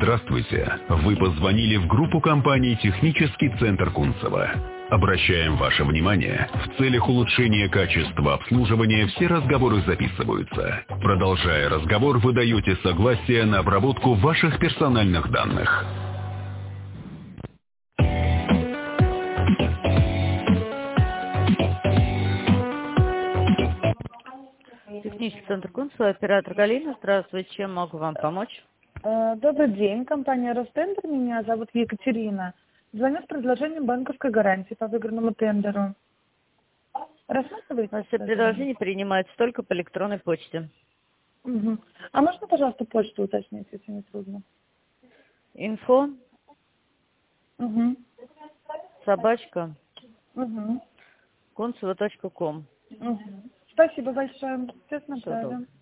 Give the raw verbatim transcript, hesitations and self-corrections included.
Здравствуйте. Вы позвонили в группу компаний «Технический центр Кунцево». Обращаем ваше внимание, в целях улучшения качества обслуживания все разговоры записываются. Продолжая разговор, вы даете согласие на обработку ваших персональных данных. Технический центр Кунцево, оператор Галина. Здравствуйте, чем могу вам помочь? Добрый день, компания Ростендер, меня зовут Екатерина. Звоню с предложением банковской гарантии по выигранному тендеру. Рассматриваете? У нас все предложения принимаются только по электронной почте. Угу. А можно, пожалуйста, почту уточнить, если не трудно? Инфо, Угу. собачка, Угу. кунцево точка ком. Угу. Спасибо большое. Сейчас Всего доброго. направим.